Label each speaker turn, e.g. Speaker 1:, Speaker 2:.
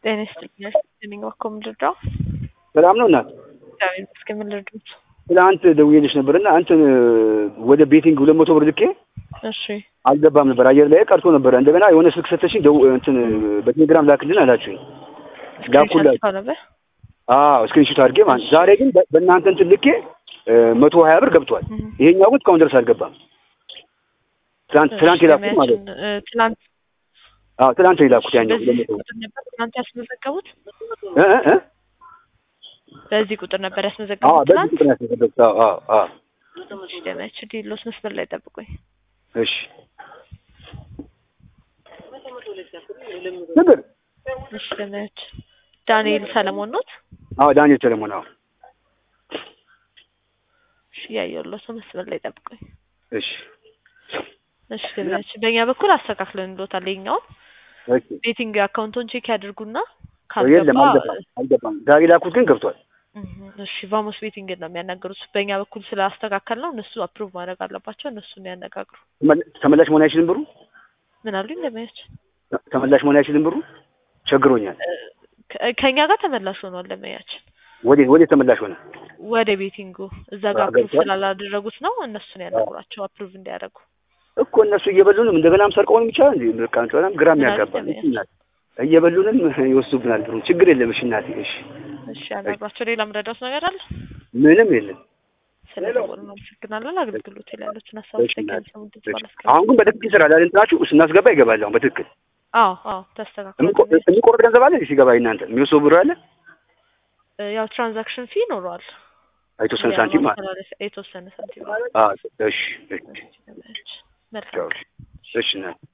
Speaker 1: ጤና ይስጥልኝ። እኔ ወኮም ልርዳው?
Speaker 2: ሰላም ነው እናት?
Speaker 1: ዳዊት እስከምን ልርዱት?
Speaker 2: ትናንት ደውዬልሽ ነበርና አንተን ወደ ቤቲንግ 200 ብር ልኬ
Speaker 1: እሺ
Speaker 2: አልገባም ነበር፣ አየር ላይ ቀርቶ ነበር። እንደገና የሆነ ስልክ ሰተሽኝ እንትን በቴሌግራም ላክልን አላችሁኝ። ላኩላችሁ
Speaker 1: ነበር።
Speaker 2: ስክሪንሾት አድርጌ ማለት ዛሬ ግን በእናንተ እንትን ልኬ 120 ብር ገብቷል። ይሄኛው ግን እስካሁን ድረስ አልገባም። ትናንት የላኩት ማለት ነው። ትናንት የላኩት ያኛው 200
Speaker 1: ነበር። ትናንት ያስመዘገቡት በዚህ ቁጥር ነበር ያስመዘገቡት።
Speaker 2: በዚህ ቁጥር ያስመዘገቡት።
Speaker 1: እሺ ደመች ዲሎስ መስመር ላይ ጠብቁኝ።
Speaker 2: እሺ ነበር።
Speaker 1: እሺ ደመች ዳንኤል ሰለሞን ነው?
Speaker 2: ዳንኤል ሰለሞን።
Speaker 1: እሺ ያየሁት መስመር ላይ ጠብቁኝ።
Speaker 2: እሺ
Speaker 1: እሺ ደመች በእኛ በኩል አስተካክለን እንዶታል። የኛው ቤቲንግ አካውንቱን ቼክ ያድርጉና
Speaker 2: አልገባም። ዛሬ ላኩት ግን ገብቷል።
Speaker 1: እሺ ቫሞስ ቤቲንግ ነው የሚያናገሩት። በእኛ በኩል ስላስተካከል ነው እነሱ አፕሩቭ ማድረግ አለባቸው። እነሱን ያነጋግሩ።
Speaker 2: ተመላሽ መሆን አይችልም ብሩ?
Speaker 1: ምን አሉኝ? ለማያች
Speaker 2: ተመላሽ መሆን አይችልም ብሩ? ቸግሮኛል።
Speaker 1: ከኛ ጋር ተመላሽ ሆኗል። ለማያች
Speaker 2: ወደ ተመላሽ ሆነ
Speaker 1: ወደ ቤቲንጉ እዛ ጋር አፕሩቭ ስላላደረጉት ነው። እነሱን ያነጋግሯቸው አፕሩቭ እንዲያደርጉ እኮ።
Speaker 2: እነሱ እየበሉንም እንደገናም ሰርቀውንም ይቻላል እንዴ? በቃ በጣም ግራም ያጋባል። እየበሉንም ይወስዱብናል ብሩ። ችግር የለም። እሺ እናቴ። እሺ
Speaker 1: ያነጋግሯቸው። ሌላ ምረዳት ነገር አለ?
Speaker 2: ምንም የለም።
Speaker 1: ስለደወሉ ነው። አመሰግናለሁ። አገልግሎት ያላችሁን ሀሳቦች ተከታተሉ።
Speaker 2: አሁን ግን በትክክል ይሰራል አይደል? እንትናችሁ ስናስገባ ይገባል። አሁን በትክክል
Speaker 1: ተስተካክሏል።
Speaker 2: የሚቆርጥ ገንዘብ አለ ሲገባ እናንተ የሚወስደው ብር አለ?
Speaker 1: ያው ትራንዛክሽን ፊ ይኖረዋል።
Speaker 2: የተወሰነ ሳንቲም ማለት
Speaker 1: የተወሰነ ሳንቲም።
Speaker 2: እሺ መልካም። እሺ